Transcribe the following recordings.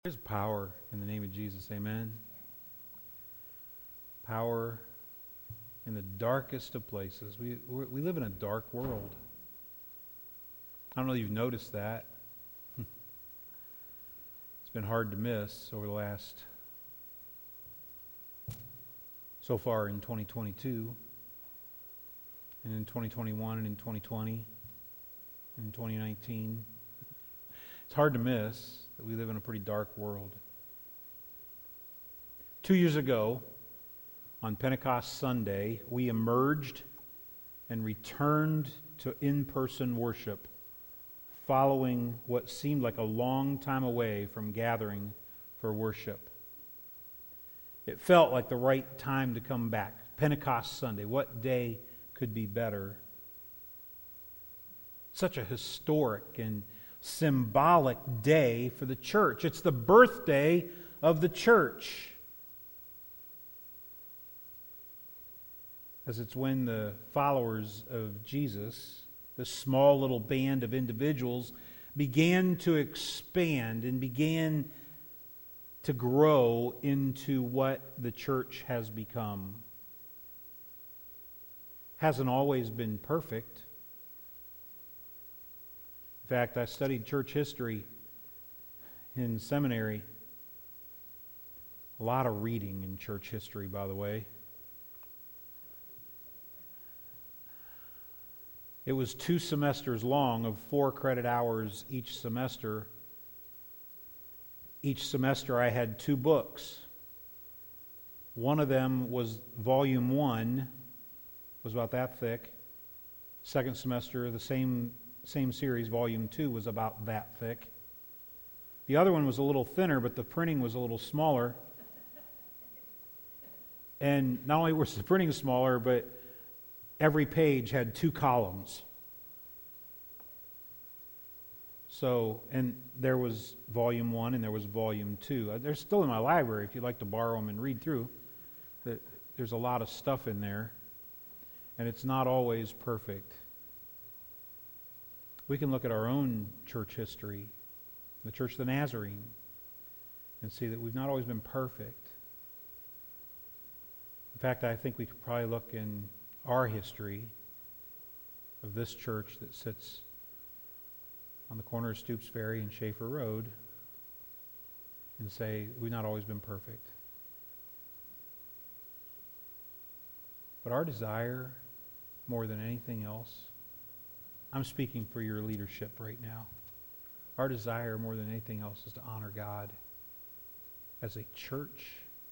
There's power in the name of Jesus, amen? Power in the darkest of places. We live in a dark world. I don't know if you've noticed that. It's been hard to miss over the last, so far in 2022, and in 2021, and in 2020, and in 2019. It's hard to miss that we live in a pretty dark world. 2 years ago, on Pentecost Sunday, we emerged and returned to in-person worship following what seemed like a long time away from gathering for worship. It felt like the right time to come back. Pentecost Sunday, what day could be better? Such a historic and symbolic day for the church. It's the birthday of the church. As it's when the followers of Jesus, this small little band of individuals, began to expand and began to grow into what the church has become. Hasn't always been perfect. In fact, I studied church history in seminary. A lot of reading in church history, by the way. It was 2 semesters long of 4 credit hours each semester. Each semester I had 2 books. One of them was volume 1, was about that thick. Second semester, the same series, volume 2, was about that thick. The other one was a little thinner, but the printing was a little smaller. And not only was the printing smaller, but every page had 2 columns. So, and there was volume 1 and there was volume 2. They're still in my library if you'd like to borrow them and read through. There's a lot of stuff in there, and it's not always perfect. We can look at our own church history, the Church of the Nazarene, and see that we've not always been perfect. In fact, I think we could probably look in our history of this church that sits on the corner of Stoops Ferry and Schaefer Road and say, we've not always been perfect. But our desire, more than anything else, I'm speaking for your leadership right now. Our desire more than anything else is to honor God as a church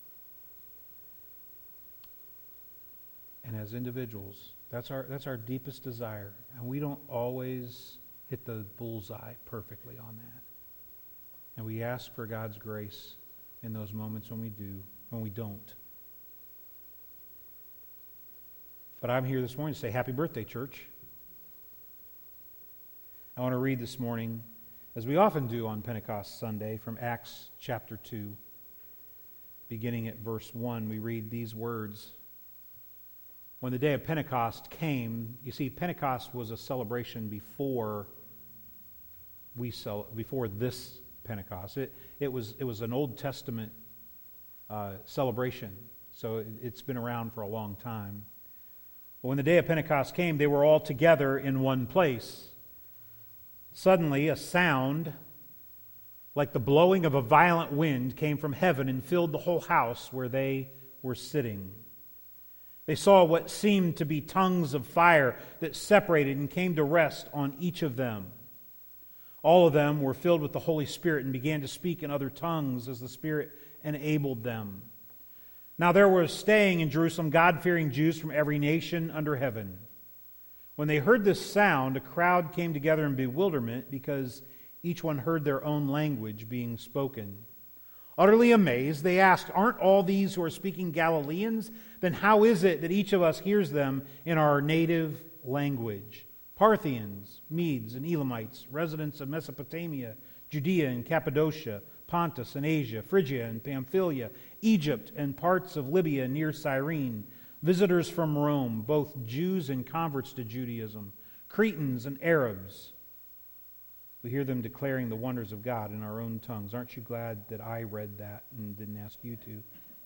and as individuals. That's our deepest desire. And we don't always hit the bullseye perfectly on that. And we ask for God's grace in those moments when we don't. But I'm here this morning to say happy birthday, church. I want to read this morning, as we often do on Pentecost Sunday, from Acts chapter 2. Beginning at verse 1, we read these words. When the day of Pentecost came, you see, Pentecost was a celebration before this Pentecost. It was an Old Testament celebration, so it's been around for a long time. But when the day of Pentecost came, they were all together in one place. Suddenly, a sound like the blowing of a violent wind came from heaven and filled the whole house where they were sitting. They saw what seemed to be tongues of fire that separated and came to rest on each of them. All of them were filled with the Holy Spirit and began to speak in other tongues as the Spirit enabled them. Now there were staying in Jerusalem God-fearing Jews from every nation under heaven. When they heard this sound, a crowd came together in bewilderment because each one heard their own language being spoken. Utterly amazed, they asked, "Aren't all these who are speaking Galileans? Then how is it that each of us hears them in our native language?" Parthians, Medes and Elamites, residents of Mesopotamia, Judea and Cappadocia, Pontus and Asia, Phrygia and Pamphylia, Egypt and parts of Libya near Cyrene, visitors from Rome, both Jews and converts to Judaism, Cretans and Arabs. We hear them declaring the wonders of God in our own tongues. Aren't you glad that I read that and didn't ask you to?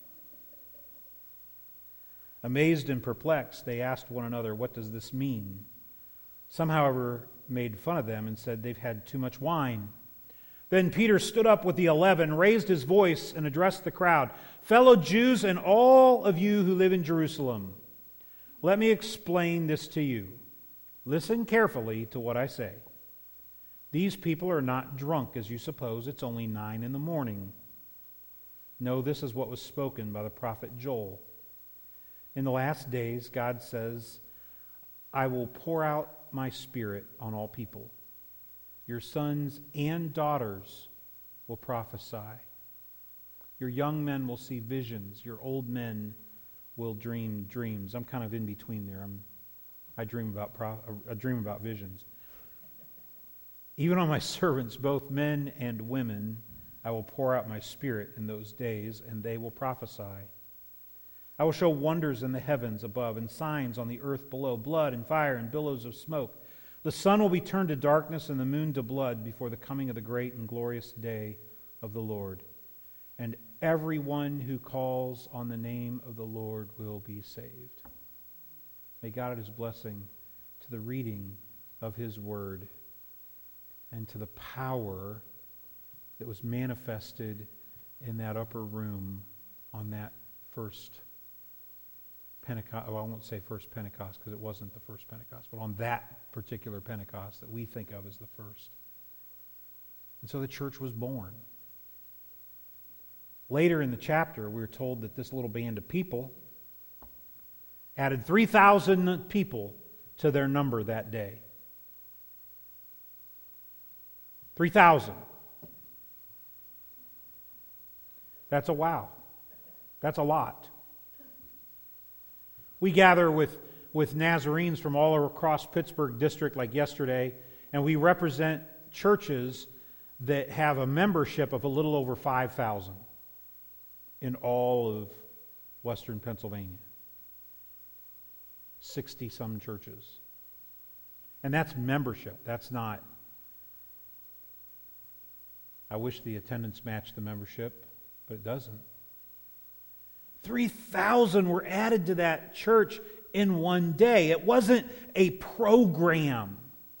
Amazed and perplexed, they asked one another, "What does this mean?" Some, however, made fun of them and said they've had too much wine. Then Peter stood up with the 11, raised his voice, and addressed the crowd. "Fellow Jews and all of you who live in Jerusalem, let me explain this to you. Listen carefully to what I say. These people are not drunk, as you suppose. It's only 9 a.m. No, this is what was spoken by the prophet Joel. In the last days, God says, I will pour out my Spirit on all people. Your sons and daughters will prophesy. Your young men will see visions. Your old men will dream dreams." I'm kind of in between there. I dream about visions. "Even on my servants, both men and women, I will pour out my Spirit in those days, and they will prophesy. I will show wonders in the heavens above and signs on the earth below, blood and fire and billows of smoke. The sun will be turned to darkness and the moon to blood before the coming of the great and glorious day of the Lord. And everyone who calls on the name of the Lord will be saved." May God add His blessing to the reading of His Word and to the power that was manifested in that upper room on that first Pentecost. Well, I won't say first Pentecost because it wasn't the first Pentecost, but on that particular Pentecost that we think of as the first. And so the church was born. Later in the chapter, we were told that this little band of people added 3,000 people to their number that day. 3,000. That's a wow. That's a lot. We gather with Nazarenes from all across Pittsburgh District like yesterday, and we represent churches that have a membership of a little over 5,000 in all of Western Pennsylvania. 60-some churches. And that's membership. That's not... I wish the attendance matched the membership, but it doesn't. 3,000 were added to that church in one day. It wasn't a program.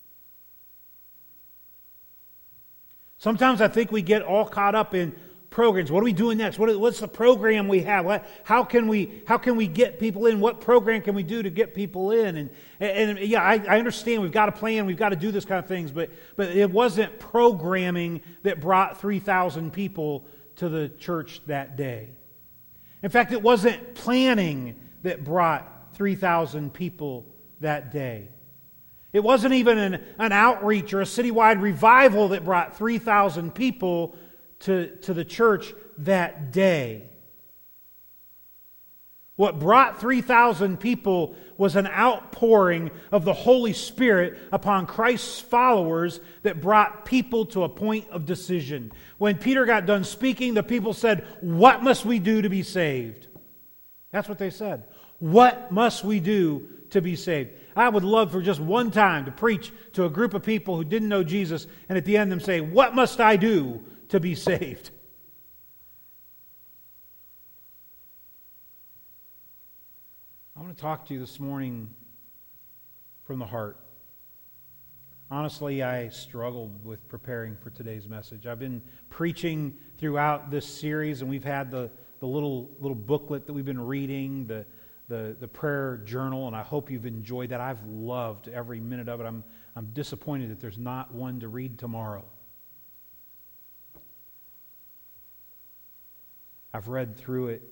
Sometimes I think we get all caught up in programs. What are we doing next? What's the program we have? How can we get people in? What program can we do to get people in? And yeah, I understand we've got a plan. We've got to do this kind of things. But it wasn't programming that brought 3,000 people to the church that day. In fact, it wasn't planning that brought 3,000 people that day. It wasn't even an outreach or a citywide revival that brought 3,000 people to the church that day. What brought 3,000 people was an outpouring of the Holy Spirit upon Christ's followers that brought people to a point of decision. When Peter got done speaking, the people said, "What must we do to be saved?" That's what they said. What must we do to be saved? I would love for just one time to preach to a group of people who didn't know Jesus, and at the end them say, "What must I do to be saved?" I want to talk to you this morning from the heart. Honestly, I struggled with preparing for today's message. I've been preaching throughout this series, and we've had the little booklet that we've been reading, the prayer journal, and I hope you've enjoyed that. I've loved every minute of it. I'm disappointed that there's not one to read tomorrow. I've read through it.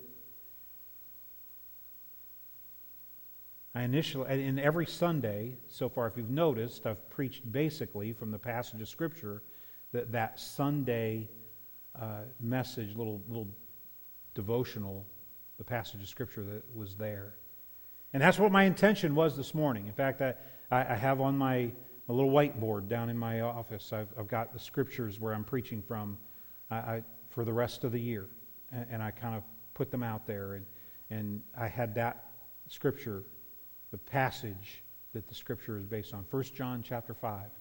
And every Sunday, so far, if you've noticed, I've preached basically from the passage of Scripture that Sunday message, little devotional, the passage of Scripture that was there. And that's what my intention was this morning. In fact, I have on my little whiteboard down in my office, I've got the Scriptures where I'm preaching from for the rest of the year. And I kind of put them out there. And I had that Scripture, the passage that the Scripture is based on, 1 John chapter 5.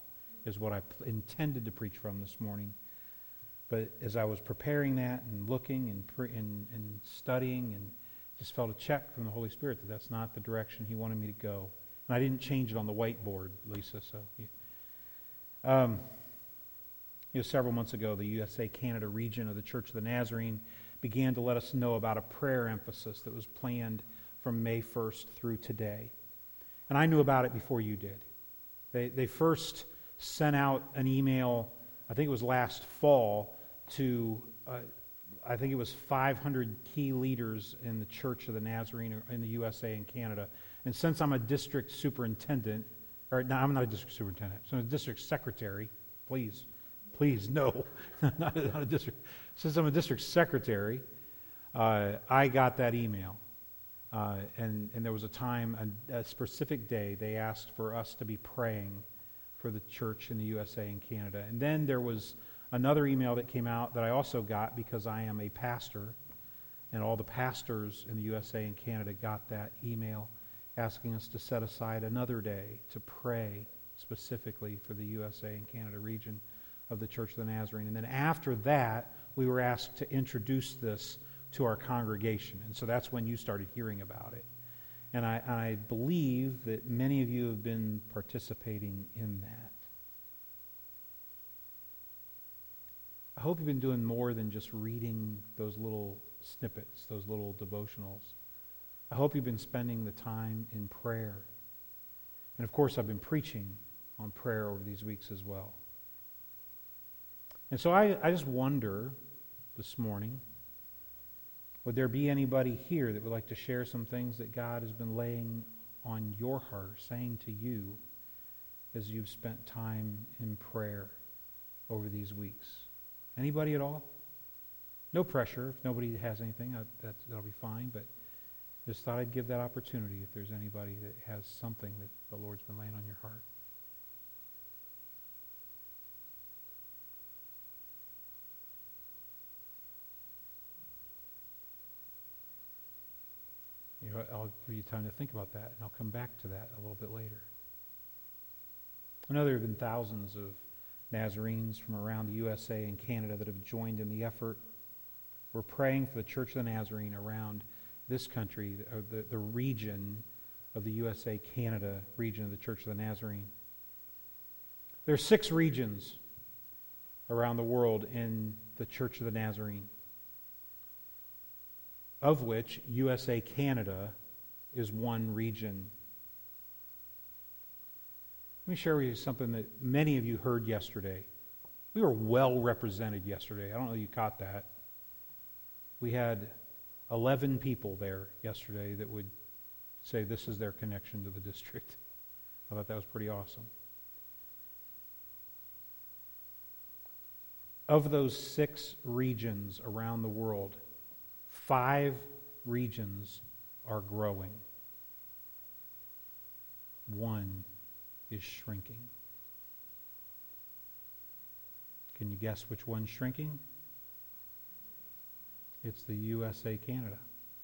is what I intended to preach from this morning. But as I was preparing that and looking and studying, and just felt a check from the Holy Spirit that that's not the direction He wanted me to go. And I didn't change it on the whiteboard, Lisa. So, several months ago, the USA-Canada region of the Church of the Nazarene began to let us know about a prayer emphasis that was planned from May 1st through today. And I knew about it before you did. They first sent out an email, I think it was last fall, to, I think it was 500 key leaders in the Church of the Nazarene in the USA and Canada. And since I'm a district superintendent, or no, I'm not a district superintendent, so I'm a district secretary, please, no, not a district. Since I'm a district secretary, I got that email. And there was a time, a specific day, they asked for us to be praying for the church in the USA and Canada. And then there was another email that came out that I also got because I am a pastor, and all the pastors in the USA and Canada got that email asking us to set aside another day to pray specifically for the USA and Canada region of the Church of the Nazarene. And then after that, we were asked to introduce this to our congregation. And so that's when you started hearing about it. And I believe that many of you have been participating in that. I hope you've been doing more than just reading those little snippets, those little devotionals. I hope you've been spending the time in prayer. And of course, I've been preaching on prayer over these weeks as well. And so I just wonder this morning, would there be anybody here that would like to share some things that God has been laying on your heart, saying to you as you've spent time in prayer over these weeks? Anybody at all? No pressure. If nobody has anything, that'll be fine. But just thought I'd give that opportunity if there's anybody that has something that the Lord's been laying on your heart. I'll give you time to think about that, and I'll come back to that a little bit later. I know there have been thousands of Nazarenes from around the USA and Canada that have joined in the effort. We're praying for the Church of the Nazarene around this country, the region of the USA-Canada region of the Church of the Nazarene. There are 6 regions around the world in the Church of the Nazarene, of which USA-Canada is one region. Let me share with you something that many of you heard yesterday. We were well represented yesterday. I don't know if you caught that. We had 11 people there yesterday that would say this is their connection to the district. I thought that was pretty awesome. Of those 6 regions around the world, 5 regions are growing. 1 is shrinking. Can you guess which one's shrinking? It's the USA Canada.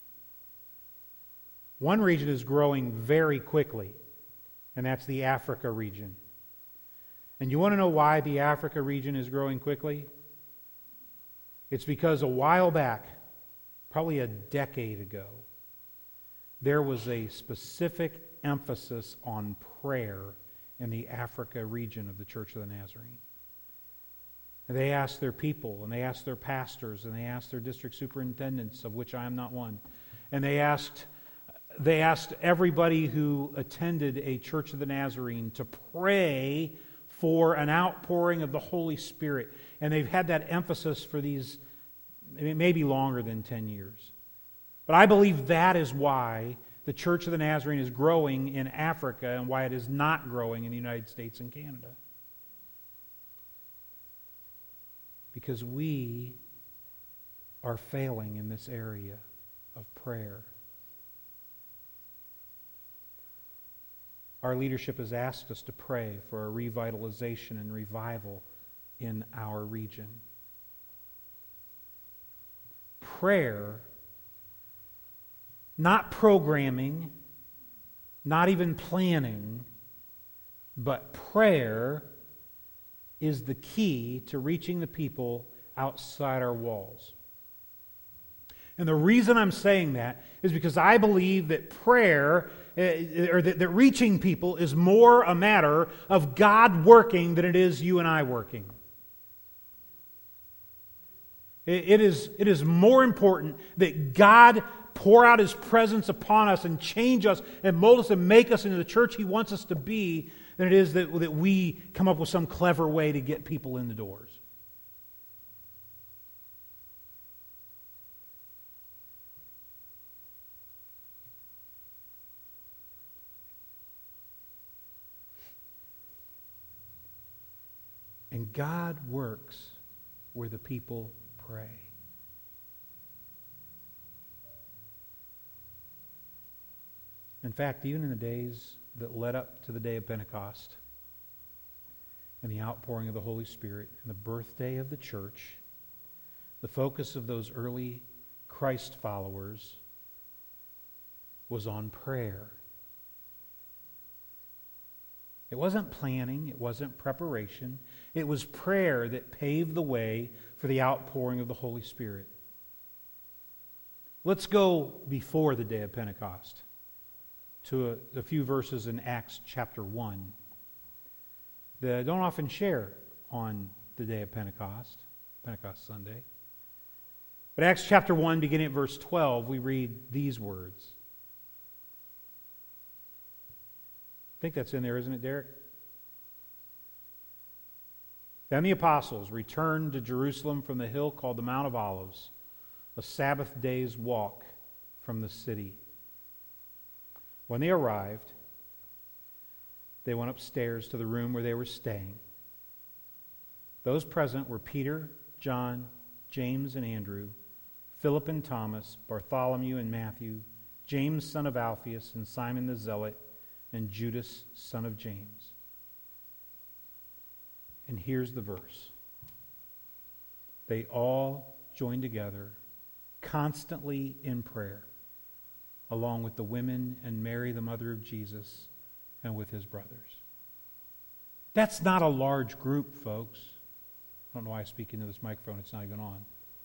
1 region is growing very quickly, and that's the Africa region. And you want to know why the Africa region is growing quickly? It's because a while back, probably a decade ago, there was a specific emphasis on prayer in the Africa region of the Church of the Nazarene. And they asked their people, and they asked their pastors, and they asked their district superintendents, of which I am not one, and they asked everybody who attended a Church of the Nazarene to pray for an outpouring of the Holy Spirit. And they've had that emphasis for these, maybe longer than 10 years. But I believe that is why the Church of the Nazarene is growing in Africa and why it is not growing in the United States and Canada. Because we are failing in this area of prayer. Our leadership has asked us to pray for a revitalization and revival in our region. Prayer, not programming, not even planning, but prayer is the key to reaching the people outside our walls. And the reason I'm saying that is because I believe that prayer, or that reaching people, is more a matter of God working than it is you and I working. It is more important that God pour out His presence upon us and change us and mold us and make us into the church He wants us to be than it is that we come up with some clever way to get people in the doors. And God works where the people pray. In fact, even in the days that led up to the day of Pentecost and the outpouring of the Holy Spirit and the birthday of the church, the focus of those early Christ followers was on prayer. It wasn't planning, it wasn't preparation. It was prayer that paved the way for the outpouring of the Holy Spirit. Let's go before the day of Pentecost to a few verses in Acts chapter 1 that I don't often share on the day of Pentecost Sunday. But Acts chapter 1, beginning at verse 12, we read these words. I think that's in there, isn't it, Derek? Then the apostles returned to Jerusalem from the hill called the Mount of Olives, a Sabbath day's walk from the city. When they arrived, they went upstairs to the room where they were staying. Those present were Peter, John, James and Andrew, Philip and Thomas, Bartholomew and Matthew, James son of Alphaeus and Simon the Zealot, and Judas son of James. And here's the verse. They all joined together constantly in prayer, along with the women and Mary, the mother of Jesus, and with his brothers. That's not a large group, folks. I don't know why I speak into this microphone. It's not even on.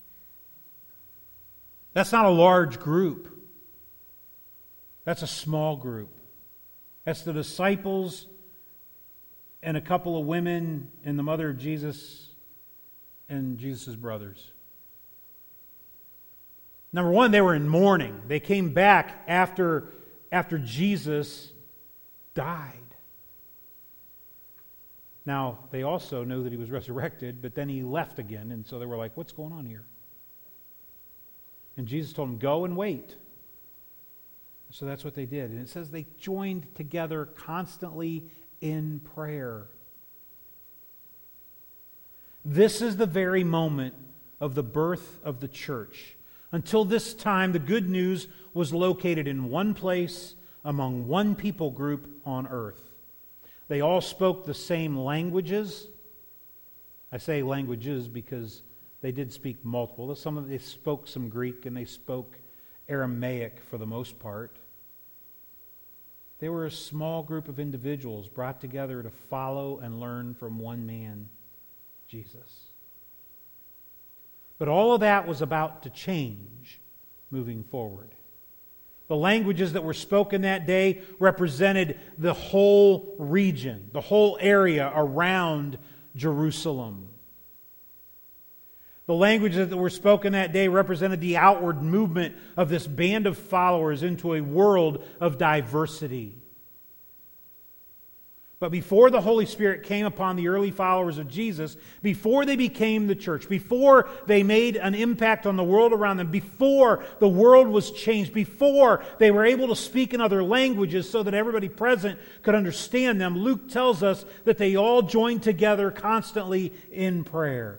That's not a large group. That's a small group. That's the disciples and a couple of women and the mother of Jesus and Jesus' brothers. Number one, they were in mourning. They came back after Jesus died. Now, they also know that he was resurrected, but then he left again, and so they were like, what's going on here? And Jesus told them, go and wait. So that's what they did. And it says they joined together constantly in prayer. This is the very moment of the birth of the church. Until this time, the good news was located in one place among one people group on earth. They all spoke the same languages. I say languages because they did speak multiple. They spoke some Greek and they spoke Aramaic for the most part. They were a small group of individuals brought together to follow and learn from one man, Jesus. But all of that was about to change moving forward. The languages that were spoken that day represented the whole region, the whole area around Jerusalem. The languages that were spoken that day represented the outward movement of this band of followers into a world of diversity. But before the Holy Spirit came upon the early followers of Jesus, before they became the church, before they made an impact on the world around them, before the world was changed, before they were able to speak in other languages so that everybody present could understand them, Luke tells us that they all joined together constantly in prayer.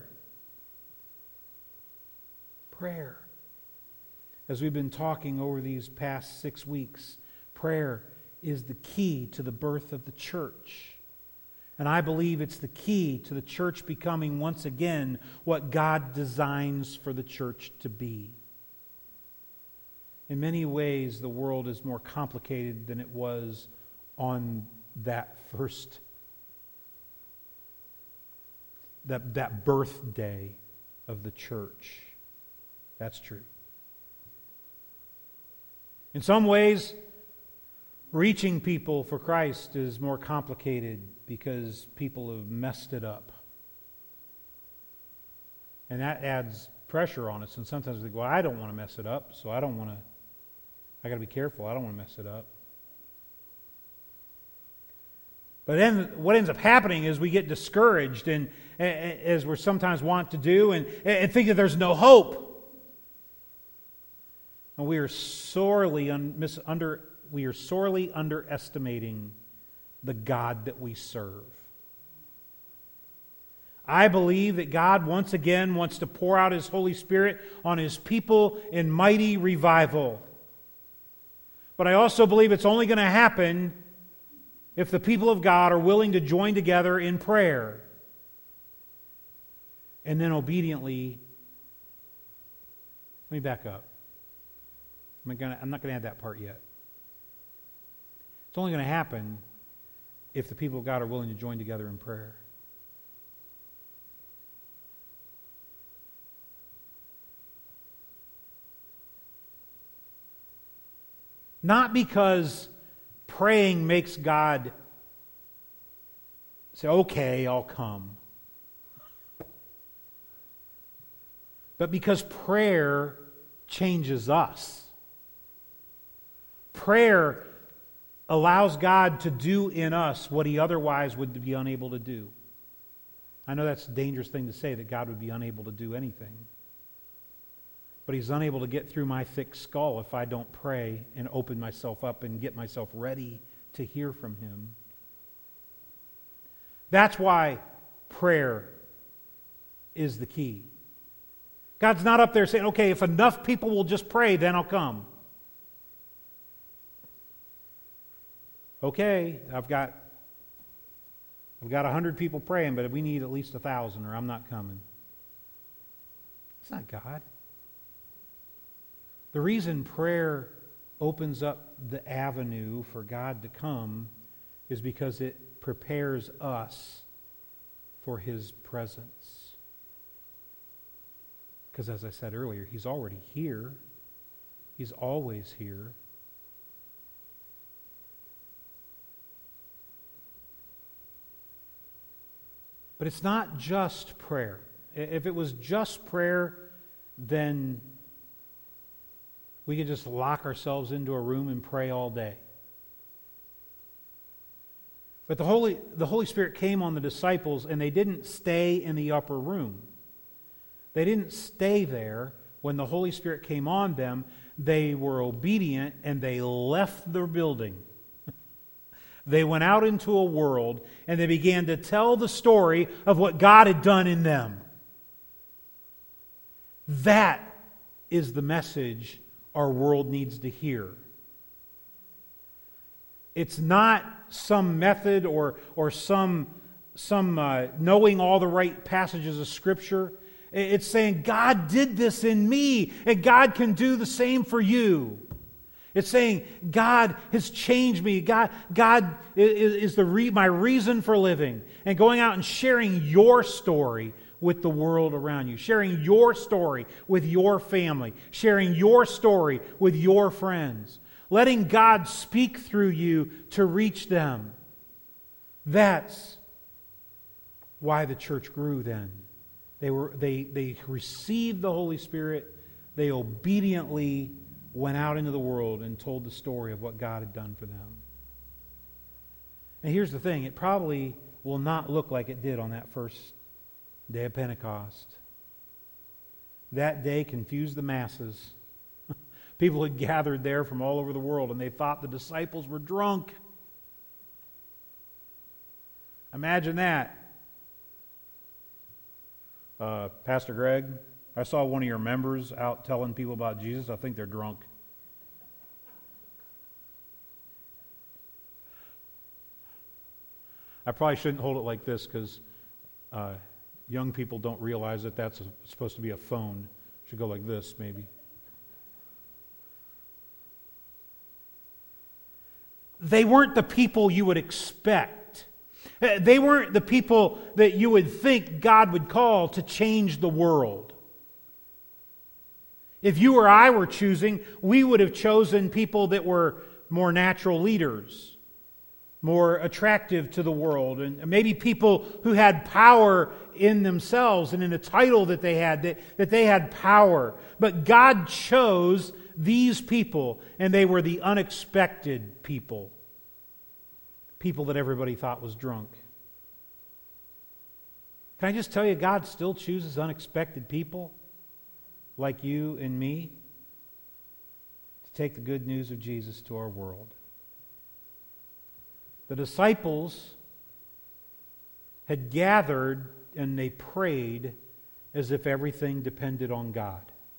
Prayer. As we've been talking over these past 6 weeks, prayer is the key to the birth of the church. And I believe it's the key to the church becoming once again what God designs for the church to be. In many ways, the world is more complicated than it was on that first that birthday of the church. That's true. In some ways, reaching people for Christ is more complicated because people have messed it up. And that adds pressure on us. And sometimes we think, well, I don't want to mess it up, so I got to be careful. I don't want to mess it up. But then what ends up happening is we get discouraged, and as we're sometimes wont to do, and think that there's no hope. And we are sorely underestimating the God that we serve. I believe that God once again wants to pour out His Holy Spirit on His people in mighty revival. But I also believe it's only going to happen if the people of God are willing to join together in prayer and then obediently. Let me back up. I'm not going to add that part yet. It's only going to happen if the people of God are willing to join together in prayer. Not because praying makes God say, okay, I'll come. But because prayer changes us. Prayer allows God to do in us what He otherwise would be unable to do. I know that's a dangerous thing to say, that God would be unable to do anything. But He's unable to get through my thick skull if I don't pray and open myself up and get myself ready to hear from Him. That's why prayer is the key. God's not up there saying, okay, if enough people will just pray, then I'll come. Okay, I've got 100 people praying, but we need at least 1,000 or I'm not coming. It's not God. The reason prayer opens up the avenue for God to come is because it prepares us for His presence. Because as I said earlier, He's already here. He's always here. But it's not just prayer. If it was just prayer, then we could just lock ourselves into a room and pray all day. But the Holy Spirit came on the disciples, and they didn't stay in the upper room. They didn't stay there when the Holy Spirit came on them. They were obedient, and they left their building. They went out into a world, and they began to tell the story of what God had done in them. That is the message our world needs to hear. It's not some method or some knowing all the right passages of Scripture. It's saying, God did this in me, and God can do the same for you. It's saying, God has changed me. God is my reason for living. And going out and sharing your story with the world around you. Sharing your story with your family. Sharing your story with your friends. Letting God speak through you to reach them. That's why the church grew then. They received the Holy Spirit. They obediently went out into the world and told the story of what God had done for them. And here's the thing. It probably will not look like it did on that first day of Pentecost. That day confused the masses. People had gathered there from all over the world, and they thought the disciples were drunk. Imagine that. Pastor Greg, I saw one of your members out telling people about Jesus. I think they're drunk. I probably shouldn't hold it like this because young people don't realize that that's supposed to be a phone. It should go like this, maybe. They weren't the people you would expect. They weren't the people that you would think God would call to change the world. If you or I were choosing, we would have chosen people that were more natural leaders, more attractive to the world, and maybe people who had power in themselves and in a title that they had, that they had power. But God chose these people, and they were the unexpected people. People that everybody thought was drunk. Can I just tell you, God still chooses unexpected people like you and me to take the good news of Jesus to our world. The disciples had gathered and they prayed as if everything depended on God.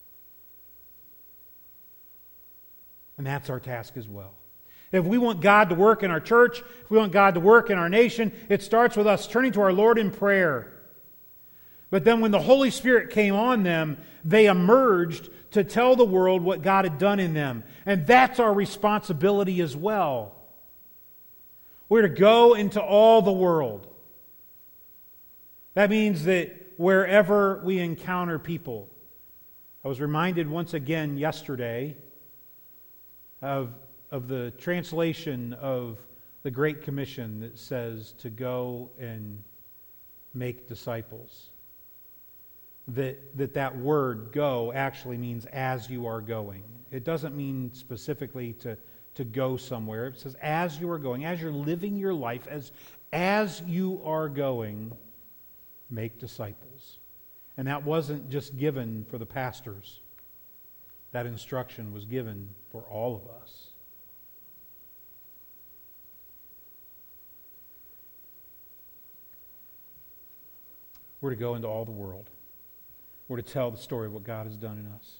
And that's our task as well. If we want God to work in our church, if we want God to work in our nation, it starts with us turning to our Lord in prayer. But then when the Holy Spirit came on them, they emerged to tell the world what God had done in them. And that's our responsibility as well. We're to go into all the world. That means that wherever we encounter people. I was reminded once again yesterday of the translation of the Great Commission that says to go and make disciples. That word go actually means as you are going. It doesn't mean specifically to go somewhere. It says as you are going, as you're living your life, as you are going, make disciples. And that wasn't just given for the pastors. That instruction was given for all of us. We're to go into all the world. We're to tell the story of what God has done in us.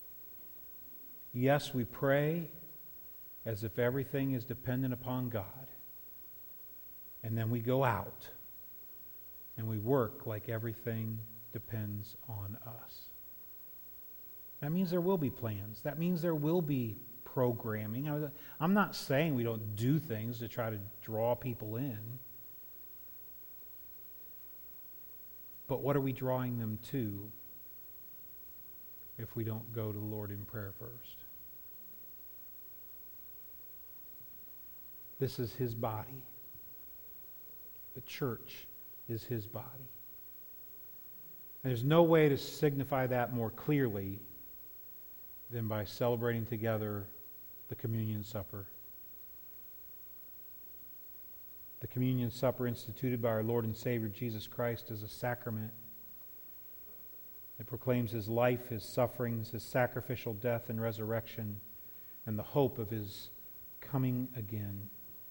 Yes, we pray as if everything is dependent upon God. And then we go out and we work like everything depends on us. That means there will be plans. That means there will be programming. I'm not saying we don't do things to try to draw people in. But what are we drawing them to if we don't go to the Lord in prayer first? This is His body. The church is His body. And there's no way to signify that more clearly than by celebrating together the communion supper. The communion supper instituted by our Lord and Savior Jesus Christ is a sacrament. It proclaims His life, His sufferings, His sacrificial death and resurrection, and the hope of His coming again.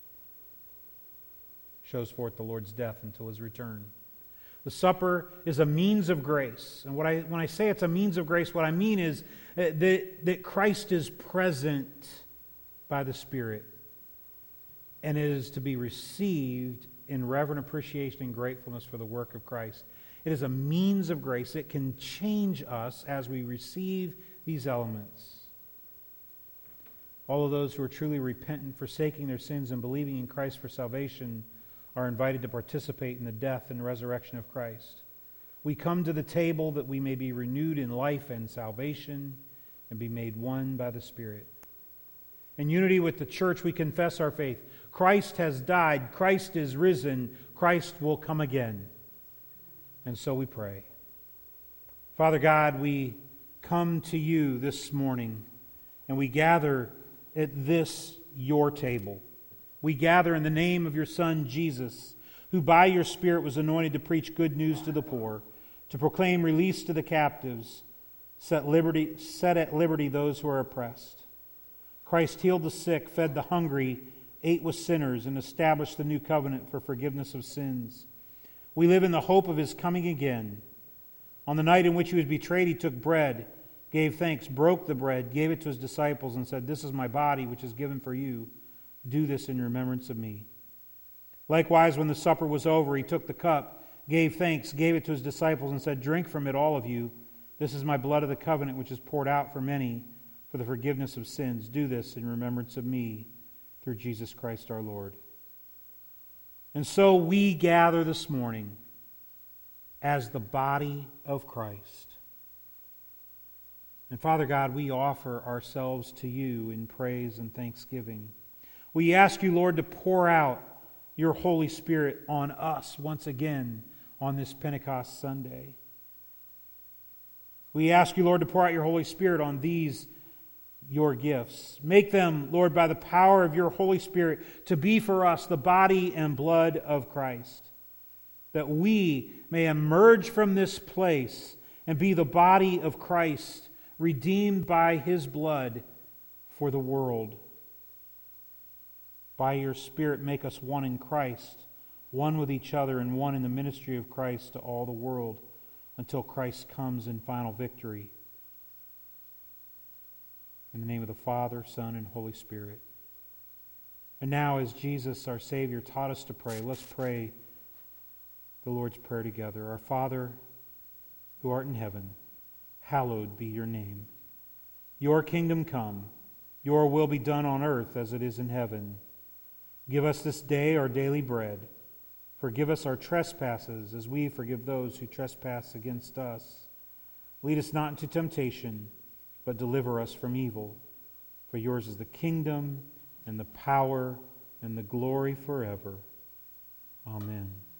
Shows forth the Lord's death until His return. The supper is a means of grace. And when I say it's a means of grace, what I mean is that Christ is present by the Spirit and is to be received in reverent appreciation and gratefulness for the work of Christ. It is a means of grace. It can change us as we receive these elements. All of those who are truly repentant, forsaking their sins and believing in Christ for salvation are invited to participate in the death and resurrection of Christ. We come to the table that we may be renewed in life and salvation and be made one by the Spirit. In unity with the church, we confess our faith. Christ has died. Christ is risen. Christ will come again. And so we pray. Father God, we come to You this morning and we gather at this Your table. We gather in the name of Your Son, Jesus, who by Your Spirit was anointed to preach good news to the poor, to proclaim release to the captives, set at liberty those who are oppressed. Christ healed the sick, fed the hungry, ate with sinners, and established the new covenant for forgiveness of sins. We live in the hope of His coming again. On the night in which He was betrayed, He took bread, gave thanks, broke the bread, gave it to His disciples, and said, "This is my body, which is given for you. Do this in remembrance of me." Likewise, when the supper was over, He took the cup, gave thanks, gave it to His disciples, and said, "Drink from it, all of you. This is my blood of the covenant, which is poured out for many for the forgiveness of sins. Do this in remembrance of me, through Jesus Christ our Lord." And so we gather this morning as the body of Christ. And Father God, we offer ourselves to you in praise and thanksgiving. We ask you, Lord, to pour out your Holy Spirit on us once again on this Pentecost Sunday. We ask you, Lord, to pour out your Holy Spirit on these, your gifts. Make them, Lord, by the power of your Holy Spirit, to be for us the body and blood of Christ, that we may emerge from this place and be the body of Christ, redeemed by his blood for the world. By your Spirit, make us one in Christ, one with each other, and one in the ministry of Christ to all the world, until Christ comes in final victory. In the name of the Father, Son, and Holy Spirit. And now, as Jesus, our Savior, taught us to pray, let's pray the Lord's Prayer together. Our Father, who art in heaven, hallowed be your name. Your kingdom come, your will be done on earth as it is in heaven. Give us this day our daily bread. Forgive us our trespasses as we forgive those who trespass against us. Lead us not into temptation, but deliver us from evil. For yours is the kingdom and the power and the glory forever. Amen.